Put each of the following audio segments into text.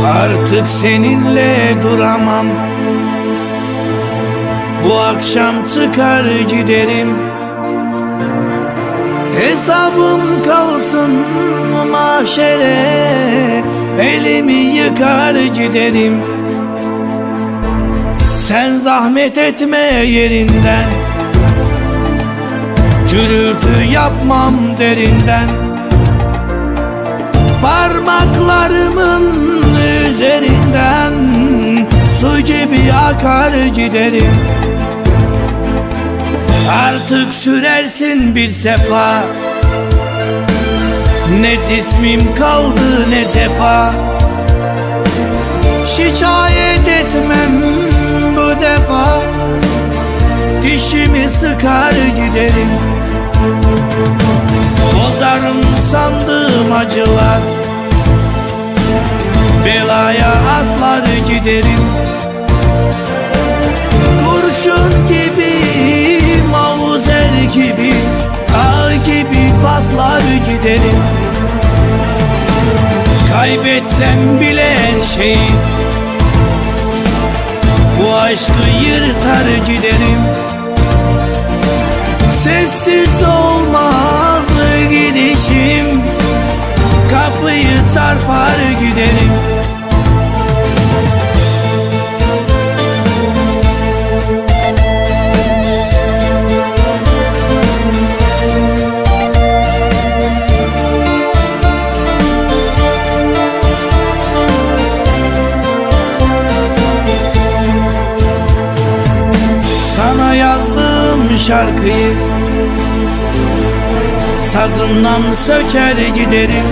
Artık seninle duramam. Bu akşam çıkar giderim. Hesabım kalsın mahşere, elimi yıkar giderim. Sen zahmet etme yerinden, gürültü yapmam derinden. Parmaklarımın üzerinden su gibi akar giderim. Artık sürersin bir sefa, ne cismim kaldı ne cefa. Şikayet etmem bu defa, dişimi sıkar giderim. Bozarım sandığım acılar, belaya atlar giderim. Kurşun gibi, mavzer gibi, dağ gibi patlar giderim. Kaybetsem bile her şeyi, bu aşkı yırtar giderim. Sessiz olmaz gidişim, kapıyı çarpar giderim. Sana yazdığım şarkıyı sazından söker giderim.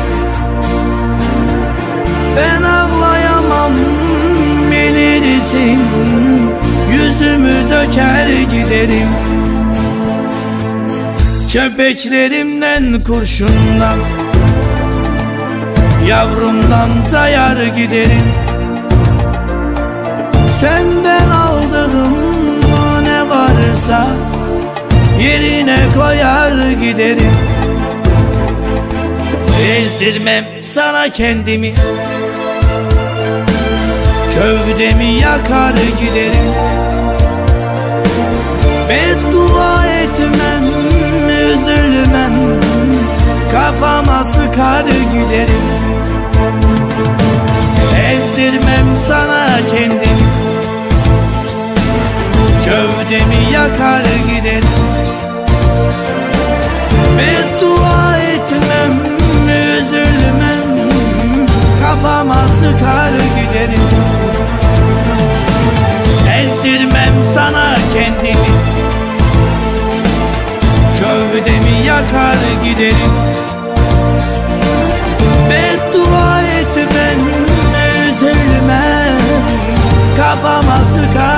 Ben ağlayamam bilirsin, yüzümü döker giderim. Köpeklerimden kurşundan, yavrumdan tayar giderim. Senden aldığım ne varsa yerine koyar giderim. Ezdirmem sana kendimi, gövdemi yakar giderim. Beddua etmem, üzülmem, kafama sıkar giderim. Ezdirmem sana kendimi, gövdemi yakar giderim. Beddua etmem, üzülmem, kafama sıkar giderim. Ezdirmem sana kendimi, gövdemi yakar giderim. Beddua etmem, üzülmem, kafama sıkar